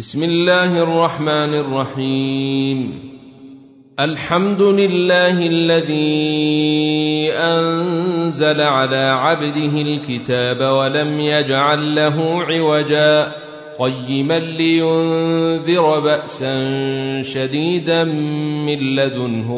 بسم الله الرحمن الرحيم. الحمد لله الذي أنزل على عبده الكتاب ولم يجعل له عوجا قيما لينذر بأسا شديدا من لدنه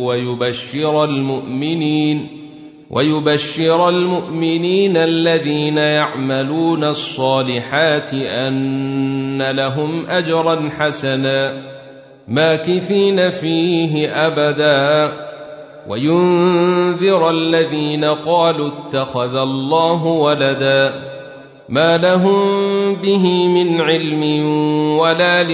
ويبشر المؤمنين الذين يعملون الصالحات أن لهم أجرا حسنا ماكثين فيه أبدا وينذر الذين قالوا اتخذ الله ولدا ما لهم به من علم ولا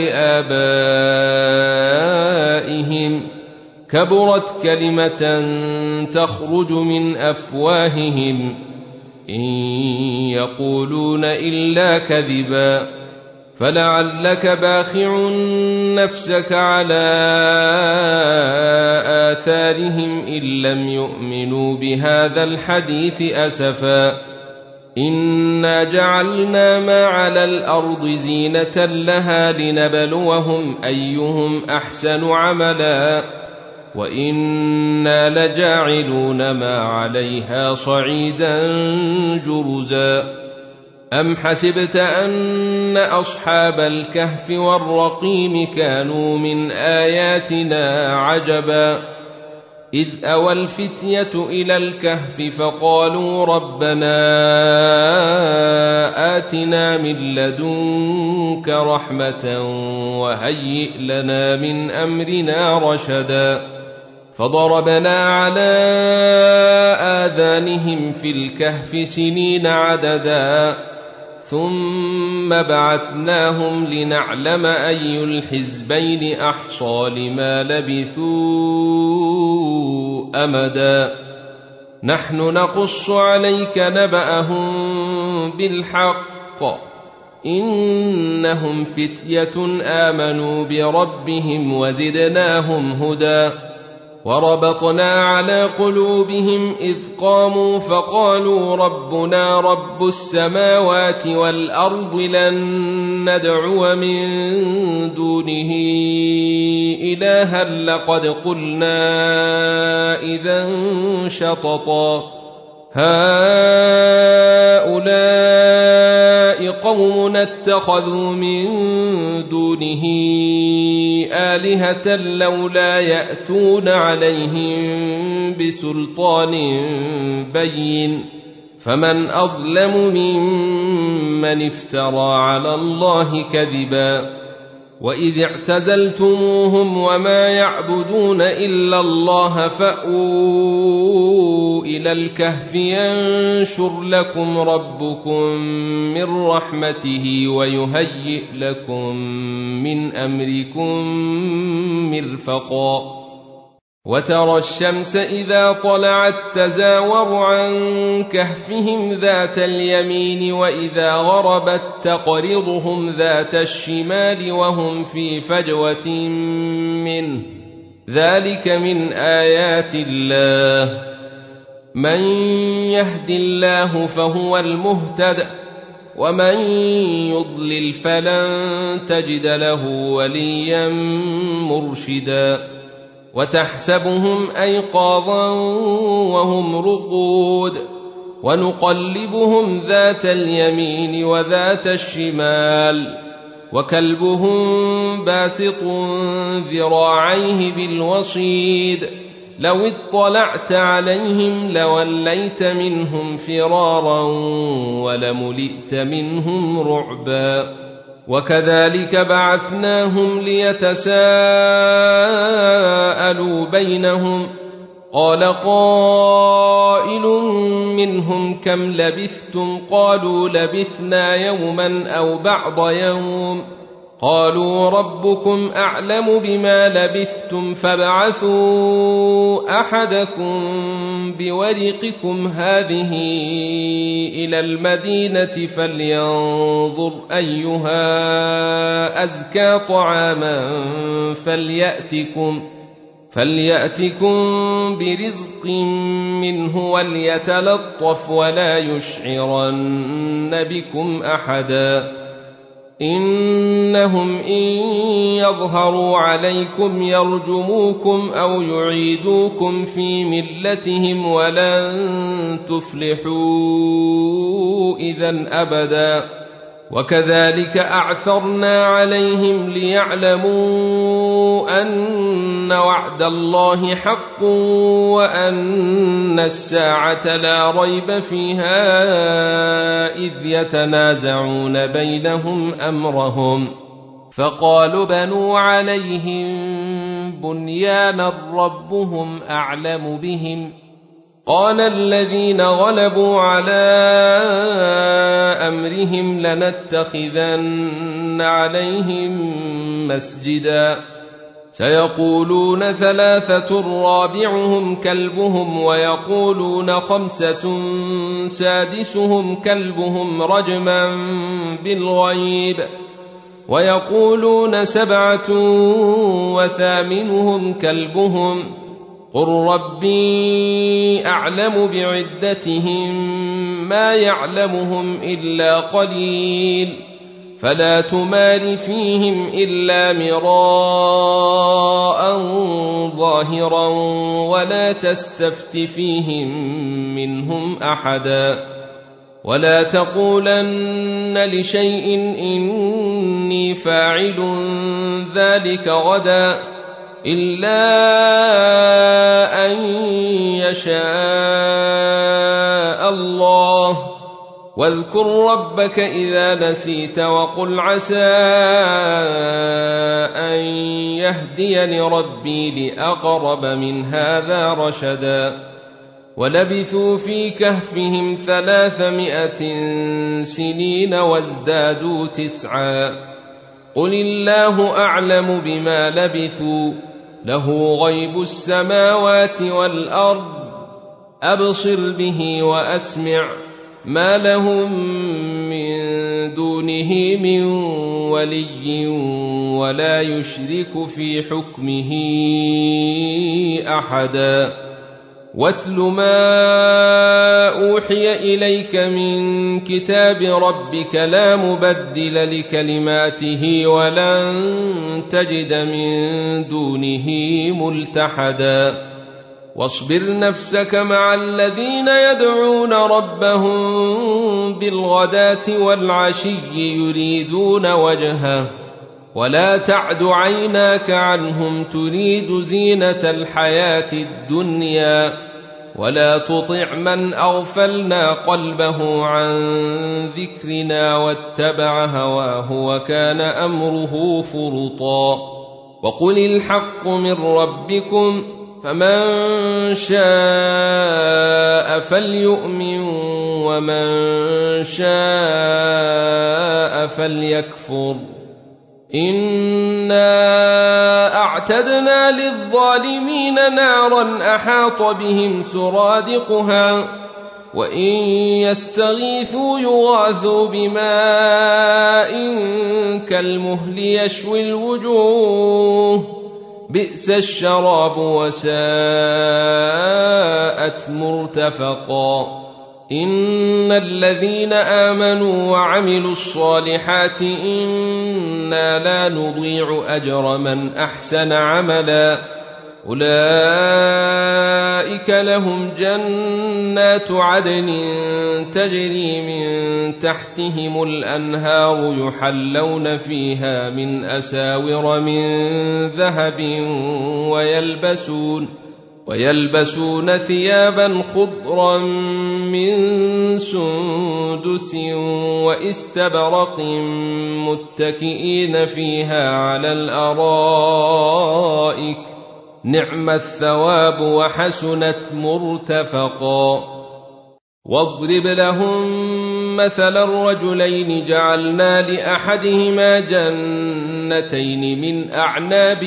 لآبائهم كبرت كلمة تخرج من أفواههم إن يقولون إلا كذبا فلعلك باخع نفسك على آثارهم إن لم يؤمنوا بهذا الحديث أسفا إنا جعلنا ما على الأرض زينة لها لنبلوهم أيهم أحسن عملا وإنا لجاعلون ما عليها صعيدا جرزا أم حسبت أن أصحاب الكهف والرقيم كانوا من آياتنا عجبا إذ أوى الفتية إلى الكهف فقالوا ربنا آتنا من لدنك رحمة وهيئ لنا من أمرنا رشدا فضربنا على آذانهم في الكهف سنين عددا ثم بعثناهم لنعلم أي الحزبين أحصى لما لبثوا أمدا نحن نقص عليك نبأهم بالحق إنهم فتية آمنوا بربهم وزدناهم هدى وربطنا على قلوبهم إذ قاموا فقالوا ربنا رب السماوات والأرض لن ندعو من دونه إلها لقد قلنا إذا شططا هؤلاء قوم اتخذوا من دونه آلهة لولا يأتون عليهم بسلطان بين فمن أظلم ممن افترى على الله كذبا وإذ اعتزلتموهم وما يعبدون إلا الله فأووا إلى الكهف ينشر لكم ربكم من رحمته ويهيئ لكم من أمركم مرفقا وترى الشمس إذا طلعت تزاور عن كهفهم ذات اليمين وإذا غربت تقرضهم ذات الشمال وهم في فجوة منه ذلك من آيات الله من يهد الله فهو المهتد ومن يضلل فلن تجد له وليا مرشدا وتحسبهم أيقاظا وهم رقود ونقلبهم ذات اليمين وذات الشمال وكلبهم باسط ذراعيه بالوصيد لو اطلعت عليهم لوليت منهم فرارا ولملئت منهم رعبا وكذلك بعثناهم ليتساءلوا بينهم قال قائل منهم كم لبثتم قالوا لبثنا يوما أو بعض يوم قالوا ربكم أعلم بما لبثتم فابعثوا أحدكم بورقكم هذه إلى المدينة فلينظر أيها أزكى طعاما فليأتكم برزق منه وليتلطف ولا يشعرن بكم أحدا إن إنهم إن يظهروا عليكم يرجموكم أو يعيدوكم في ملتهم ولن تفلحوا إذن أبدا وكذلك أعثرنا عليهم ليعلموا أن وعد الله حق وأن الساعة لا ريب فيها إذ يتنازعون بينهم أمرهم فقالوا بنوا عليهم بنيانا ربهم أعلم بهم قال الذين غلبوا على أمرهم لنتخذن عليهم مسجدا سيقولون 3 رابعهم كلبهم ويقولون 5 سادسهم كلبهم رجما بالغيب ويقولون 7 وثامنهم كلبهم قل ربي أعلم بعدتهم ما يعلمهم إلا قليل فلا تمار فيهم إلا مراء ظاهرا ولا تستفت فيهم منهم أحدا ولا تقولن لشيء إني فاعل ذلك غدا إلا أن يشاء الله واذكر ربك إذا نسيت وقل عسى أن يهديني ربي لأقرب من هذا رشدا ولبثوا في كهفهم 300 سنين وازدادوا 9 قل الله أعلم بما لبثوا له غيب السماوات والأرض أبصر به وأسمع ما لهم من دونه من ولي ولا يشرك في حكمه أحدا واتل ما أوحي إليك من كتاب ربك لا مبدل لكلماته ولن تجد من دونه ملتحدا واصبر نفسك مع الذين يدعون ربهم بالغداة والعشي يريدون وجهه ولا تعد عيناك عنهم تريد زينة الحياة الدنيا ولا تطع من أغفلنا قلبه عن ذكرنا واتبع هواه وكان أمره فرطا وقل الحق من ربكم فمن شاء فليؤمن ومن شاء فليكفر إنا أعتدنا للظالمين نارا أحاط بهم سرادقها وإن يستغيثوا يغاثوا بماء كالمهل يشوي الوجوه بئس الشراب وساءت مرتفقا إن الذين آمنوا وعملوا الصالحات إنا لا نضيع أجر من أحسن عملا أولئك لهم جنات عدن تجري من تحتهم الأنهار يحلون فيها من أساور من ذهب ويلبسون ثيابا خضرا من سندس واستبرق متكئين فيها على الأرائك نعم الثواب وحسنت مرتفقا واضرب لهم مثل الرجلين جعلنا لأحدهما جنتين من أعناب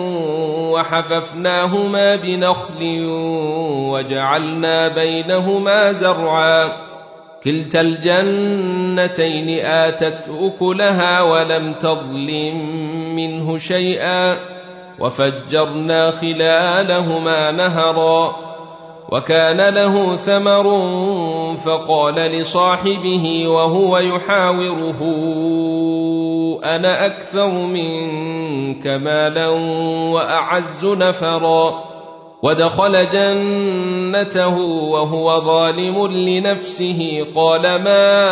وحففناهما بنخل وجعلنا بينهما زرعا كلتا الجنتين آتت أكلها ولم تظلم منه شيئا وفجرنا خلالهما نهرا وكان له ثمر فقال لصاحبه وهو يحاوره أنا أكثر منك مالا وأعز نفرا ودخل جنته وهو ظالم لنفسه قال ما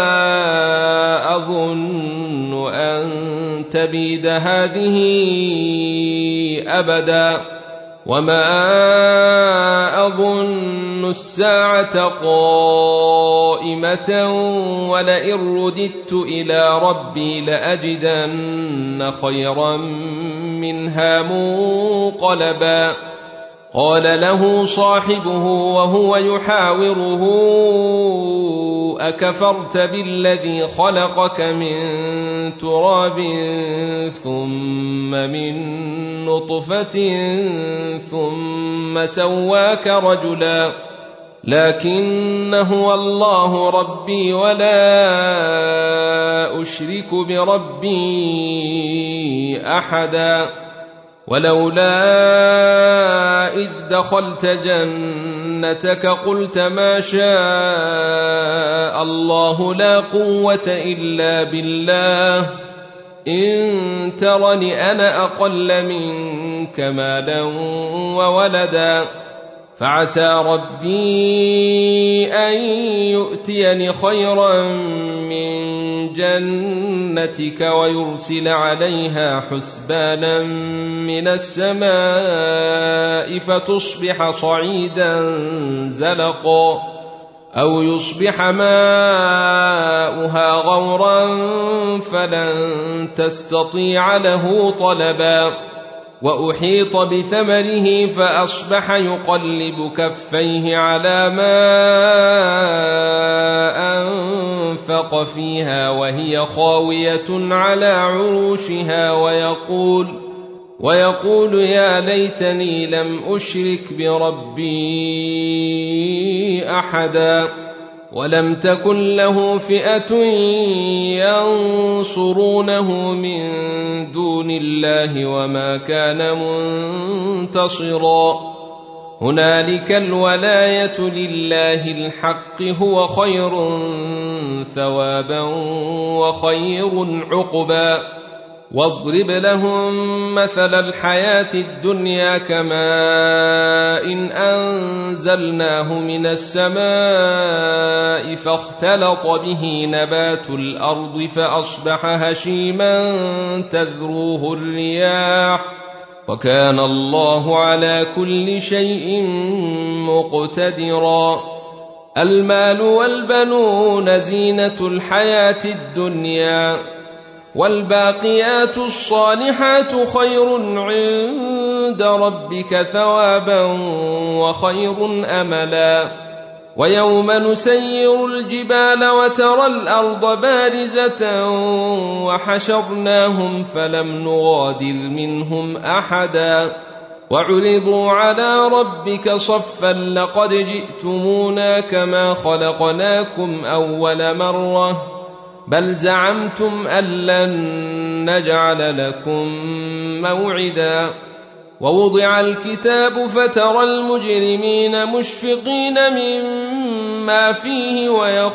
أظن أن تبيد هذه أبدا وما أظن الساعة قائمة ولئن رددت إلى ربي لأجدن خيرا منها منقلبا قال له صاحبه وهو يحاوره أكفرت بالذي خلقك من تراب ثم من نطفة ثم سواك رجلا لكن هو الله ربي ولا أشرك بربي أحدا ولولا إذ دخلت جنتك قلت ما شاء الله لا قوة إلا بالله إن ترني أنا أقل منك مالا وولدا فعسى ربي أن يؤتيني خيرا من جنتك ويرسل عليها حسبانا من السماء فتصبح صعيدا زلقا أو يصبح ماؤها غورا فلن تستطيع له طلبا وأحيط بثمره فأصبح يقلب كفيه على ما أنفق فيها وهي خاوية على عروشها ويقول يا ليتني لم أشرك بربي أحدا ولم تكن له فئة ينصرونه من دون الله وما كان منتصرا هنالك الولاية لله الحق هو خير ثوابا وخير عقبا واضرب لهم مثل الحياة الدنيا كماء إن أنزلناه من السماء فاختلط به نبات الأرض فأصبح هشيما تذروه الرياح وكان الله على كل شيء مقتدرا المال والبنون زينة الحياة الدنيا والباقيات الصالحات خير عند ربك ثوابا وخير أملا ويوم نسير الجبال وترى الأرض بارزة وحشرناهم فلم نغادر منهم أحدا وعرضوا على ربك صفا لقد جئتمونا كما خلقناكم أول مرة بل زعمتم أن لن نجعل لكم موعدا ووضع الكتاب فترى المجرمين مشفقين مما فيه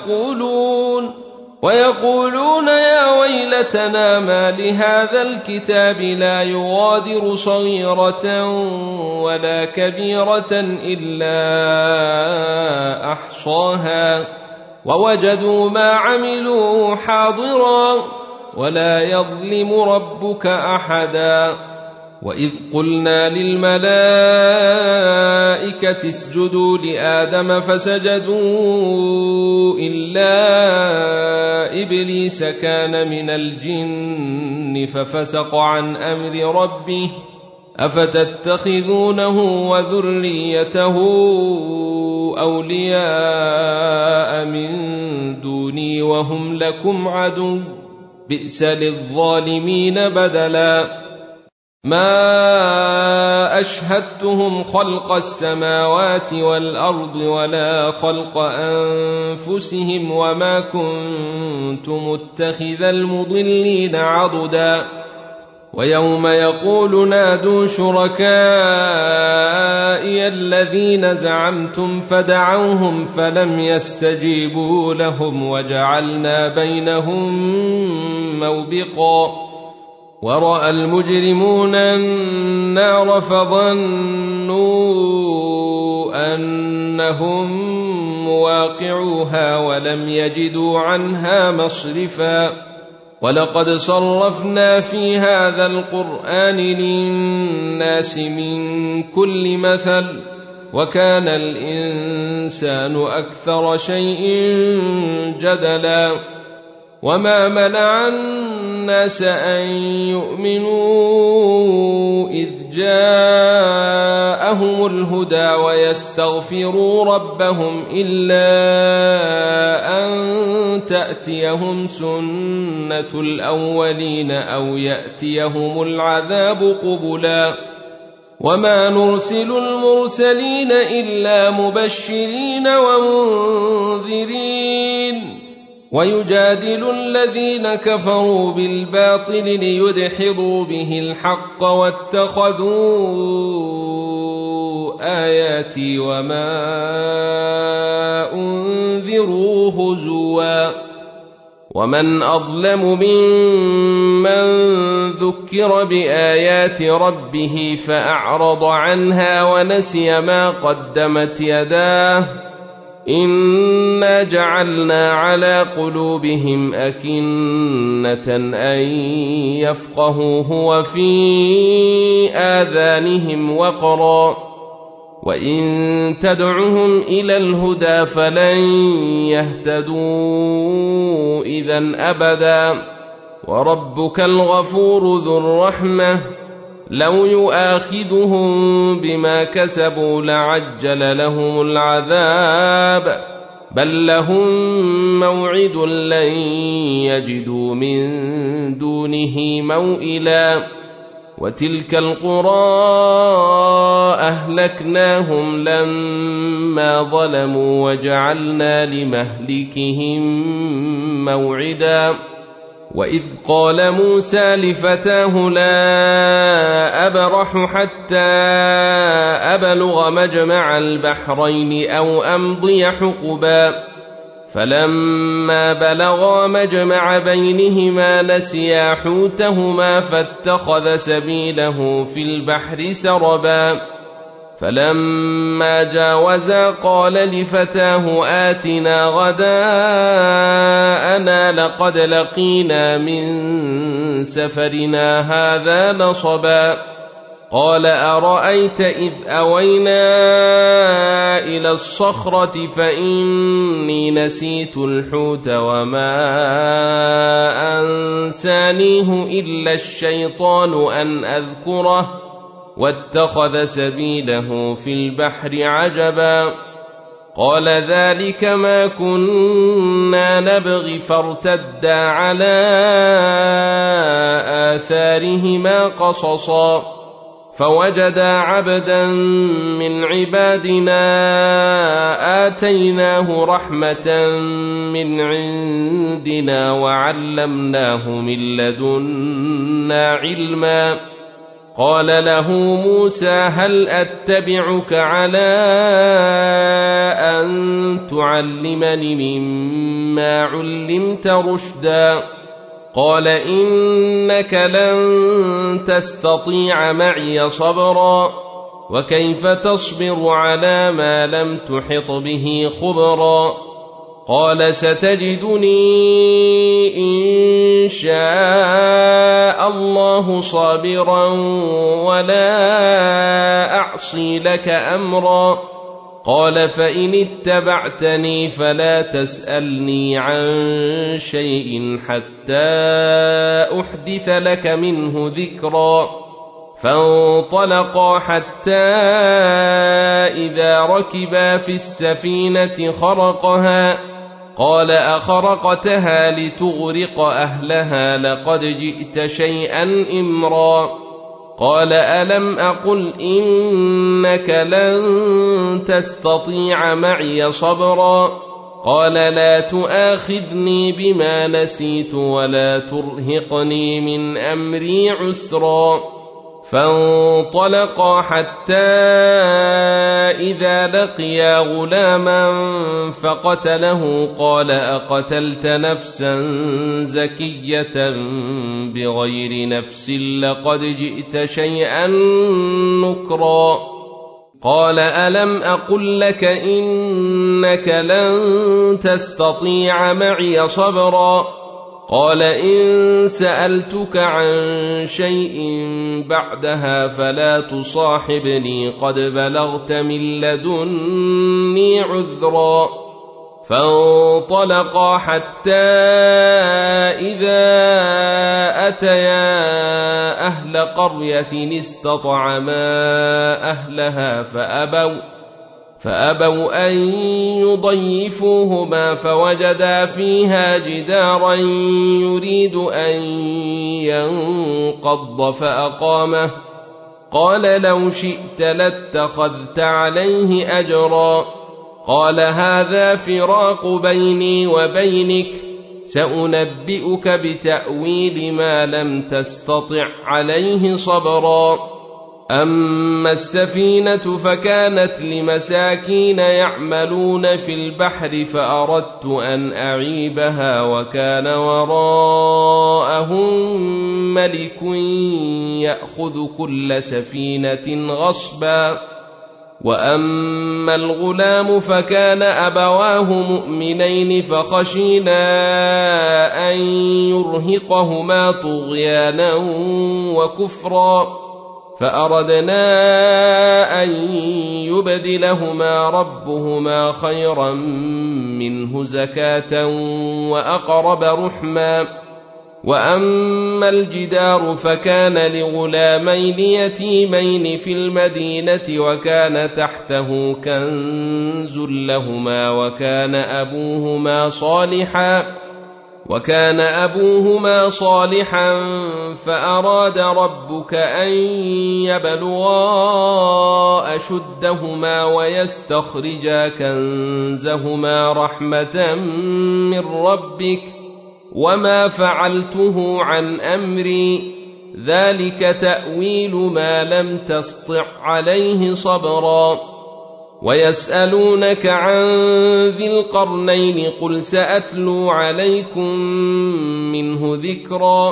ويقولون يا ويلتنا ما لهذا الكتاب لا يغادر صغيرة ولا كبيرة إلا أحصاها ووجدوا ما عملوا حاضرا ولا يظلم ربك أحدا وإذ قلنا للملائكة اسجدوا لآدم فسجدوا إلا إبليس كان من الجن ففسق عن أمر ربه أفتتخذونه وذريته أولياء من دوني وهم لكم عدو بئس للظالمين بدلا ما أشهدتهم خلق السماوات والأرض ولا خلق أنفسهم وما كنت متخذ المضلين عضدا ويوم يقول نادوا شركائي الذين زعمتم فدعوهم فلم يستجيبوا لهم وجعلنا بينهم موبقا ورأى المجرمون النار فظنوا أنهم مواقعوها ولم يجدوا عنها مصرفا ولقد صرفنا في هذا القرآن للناس من كل مثل وكان الإنسان أكثر شيء جدلا وما منع الناس أن يؤمنوا إذ جاءهم الهدى ويستغفروا ربهم إلا أن تأتيهم سنة الأولين أو يأتيهم العذاب قبلا وما نرسل المرسلين إلا مبشرين ومنذرين ويجادل الذين كفروا بالباطل ليدحضوا به الحق واتخذوا آياتي وما أنذروا هزوا ومن أظلم ممن ذكر بآيات ربه فأعرض عنها ونسي ما قدمت يداه إنا جعلنا على قلوبهم أكنة أن يفقهوه وفي آذانهم وقرا وإن تدعهم إلى الهدى فلن يهتدوا إذن أبدا وربك الغفور ذو الرحمة لو يؤاخذهم بما كسبوا لعجل لهم العذاب بل لهم موعد لن يجدوا من دونه موئلا وتلك القرى أهلكناهم لما ظلموا وجعلنا لمهلكهم موعدا وإذ قال موسى لفتاه لا أبرح حتى أبلغ مجمع البحرين أو أمضي حقبا فلما بلغا مجمع بينهما نسيا حوتهما فاتخذ سبيله في البحر سربا فلما جاوزا قال لفتاه آتنا غداءنا لقد لقينا من سفرنا هذا نصبا قال أرأيت إذ أوينا إلى الصخرة فإني نسيت الحوت وما أنسانيه إلا الشيطان أن أذكره واتخذ سبيله في البحر عجبا قال ذلك ما كنا نبغي فارتدا على آثارهما قصصا فوجدا عبدا من عبادنا آتيناه رحمة من عندنا وعلمناه من لدنا علما قال له موسى هل أتبعك على أن تعلمني مما علمت رشدا قال إنك لن تستطيع معي صبرا وكيف تصبر على ما لم تحط به خبرا قال ستجدني إن شاء الله صابرا ولا أعصي لك أمرا قال فإن اتبعتني فلا تسألني عن شيء حتى أحدث لك منه ذكرا فانطلقا حتى إذا ركبا في السفينة خرقها قال أخرقتها لتغرق أهلها لقد جئت شيئا إمرا قال ألم أقل إنك لن تستطيع معي صبرا قال لا تؤاخذني بما نسيت ولا ترهقني من أمري عسرا. فانطلقا حتى إذا لقيا غلاما فقتله قال أقتلت نفسا زكية بغير نفس لقد جئت شيئا نكرا. قال ألم أقل لك إنك لن تستطيع معي صبرا. قال إن سألتك عن شيء بعدها فلا تصاحبني قد بلغت من لدني عذرا. فانطلقا حتى إذا أتيا أهل قرية استطعما أهلها فأبوا أن يضيفوهما فوجدا فيها جدارا يريد أن ينقض فأقامه. قال لو شئت لاتخذت عليه أجرا. قال هذا فراق بيني وبينك سأنبئك بتأويل ما لم تستطع عليه صبرا. أما السفينة فكانت لمساكين يعملون في البحر فأردت أن أعيبها وكان وراءهم ملك يأخذ كل سفينة غصبا. وأما الغلام فكان أبواه مؤمنين فخشينا أن يرهقهما طغيانا وكفرا فأردنا أن يبدلهما ربهما خيرا منه زكاة وأقرب رحما. وأما الجدار فكان لغلامين يتيمين في المدينة وكان تحته كنز لهما وكان أبوهما صالحا فأراد ربك أن يبلغا أشدهما ويستخرجا كنزهما رحمة من ربك وما فعلته عن أمري ذلك تأويل ما لم تسطع عليه صبرا. ويسألونك عن ذي القرنين قل سأتلو عليكم منه ذكرا.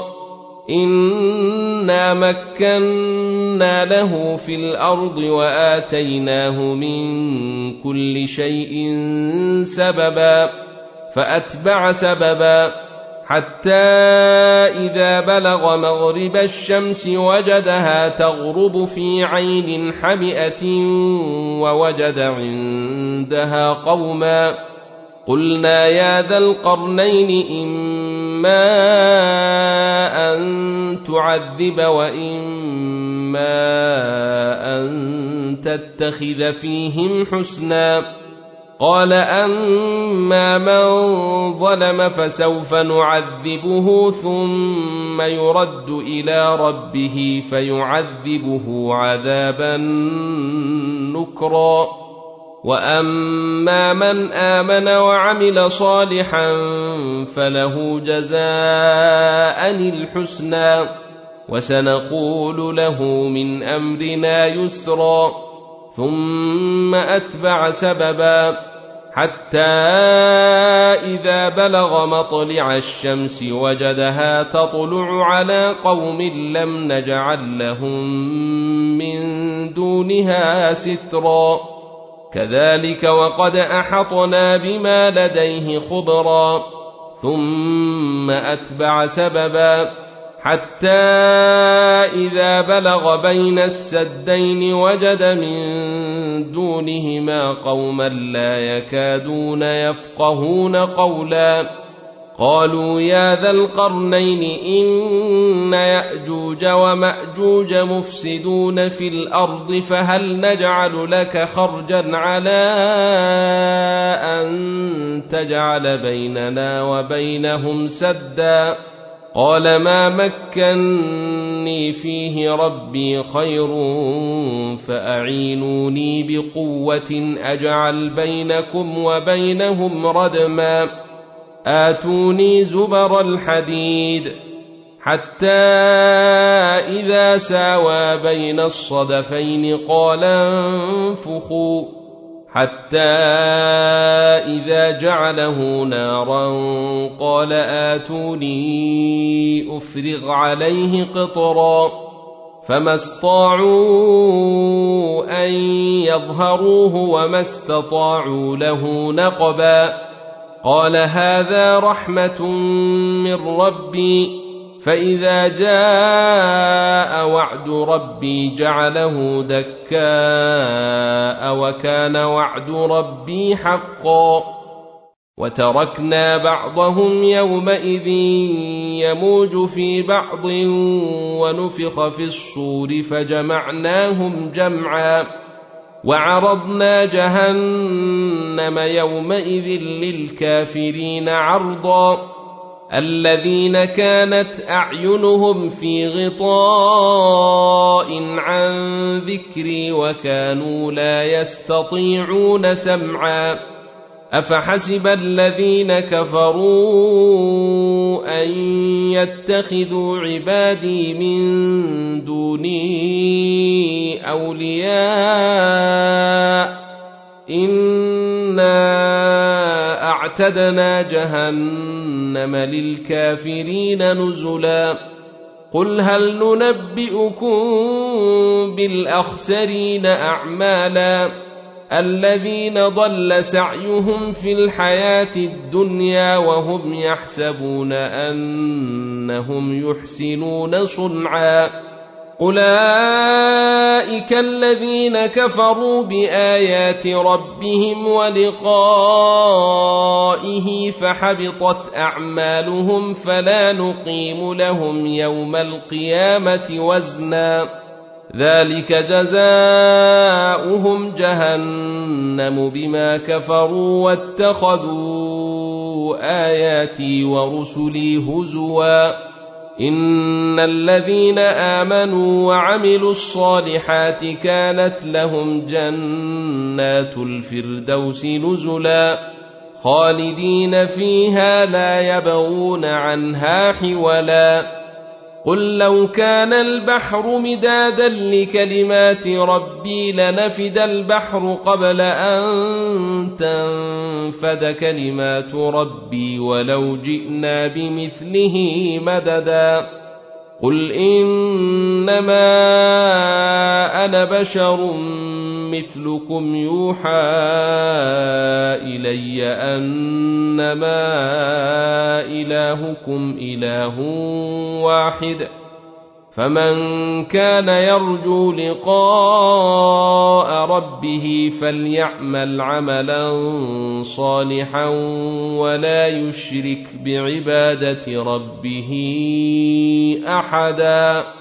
إنا مكنا له في الأرض وآتيناه من كل شيء سببا فأتبع سببا حتى إذا بلغ مغرب الشمس وجدها تغرب في عين حمئة ووجد عندها قوما. قلنا يا ذا القرنين إما أن تعذب وإما أن تتخذ فيهم حسنا. قال أما من ظلم فسوف نعذبه ثم يرد إلى ربه فيعذبه عذابا نكرا. وأما من آمن وعمل صالحا فله جزاء الحسنى وسنقول له من أمرنا يسرا. ثم أتبع سببا حتى إذا بلغ مطلع الشمس وجدها تطلع على قوم لم نجعل لهم من دونها سترا. كذلك وقد أحطنا بما لديه خبرا. ثم أتبع سببا حتى إذا بلغ بين السدين وجد من دونهما قوما لا يكادون يفقهون قولا. قالوا يا ذا القرنين إن يأجوج ومأجوج مفسدون في الأرض فهل نجعل لك خرجا على أن تجعل بيننا وبينهم سدا. قال ما مكني نبئني فيه ربي خير فأعينوني بقوة أجعل بينكم وبينهم ردما آتوني زبر الحديد حتى إذا ساوى بين الصدفين قال انفخوا حتى إذا جعله نارا قال آتوني أفرغ عليه قطرا فما استطاعوا أن يظهروه وما استطاعوا له نقبا قال هذا رحمة من ربي فإذا جاء وعد ربي جعله دكاء وكان وعد ربي حقا وتركنا بعضهم يومئذ يموج في بعض ونفخ في الصور فجمعناهم جمعا وعرضنا جهنم يومئذ للكافرين عرضا الذين كانت أعينهم في غطاء عن ذكري وكانوا لا يستطيعون سمعا أفحسب الذين كفروا أن يتخذوا عبادي من دوني أولياء إنا أعتدنا جهنم للكافرين نزلا قل هل ننبئكم بالأخسرين أعمالا الذين ضل سعيهم في الحياة الدنيا وهم يحسبون أنهم يحسنون صنعا أولئك الذين كفروا بآيات ربهم ولقائه فحبطت أعمالهم فلا نقيم لهم يوم القيامة وزنا ذلك جزاؤهم جهنم بما كفروا واتخذوا آياتي ورسلي هزوا إن الذين آمنوا وعملوا الصالحات كانت لهم جنات الفردوس نزلا خالدين فيها لا يبغون عنها حولا قل لو كان البحر مدادا لكلمات ربي لنفد البحر قبل أن تنفد كلمات ربي ولو جئنا بمثله مددا قل إنما أنا بشر مثلكم يوحى إلي أنما إلهكم إله واحد فمن كان يرجو لقاء ربه فليعمل عملا صالحا ولا يشرك بعبادة ربه أحدا.